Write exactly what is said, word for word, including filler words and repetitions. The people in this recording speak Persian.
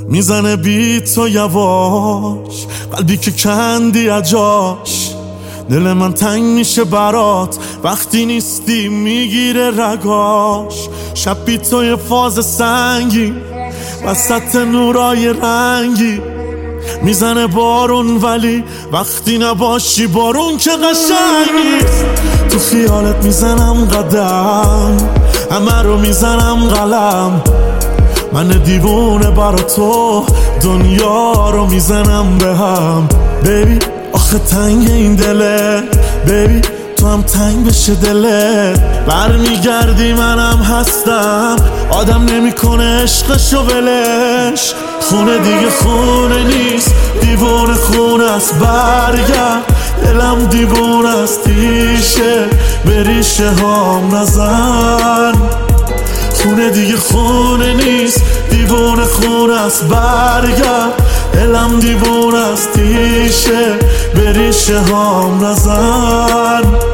میزنه بی تو یواش، قلبی که کندی اجاش. دل من تنگ میشه برات وقتی نیستی، میگیره رگاش. شب بی تو یه فاز سنگی وسط نورای رنگی. میزنه بارون ولی وقتی نباشی بارون که قشنگی. تو خیالت میزنم قدم، همه رو میزنم قلم. من دیوونه برا تو دنیا رو میزنم به هم. بیبی آخه تنگ این دله، بیبی تو هم تنگ بشه دلت. برمیگردی منم هستم، آدم نمیکنه عشقشو ولش. خونه دیگه خونه نیست، دیوونه خونه است. برگرد دلم دیوونه است، تیشه به ریشه هام نزن. خونه دیگه خونه نیست، دیوونه خونه است. برگرد دلم دیوونه است، تیشه به ریشه هام نزن.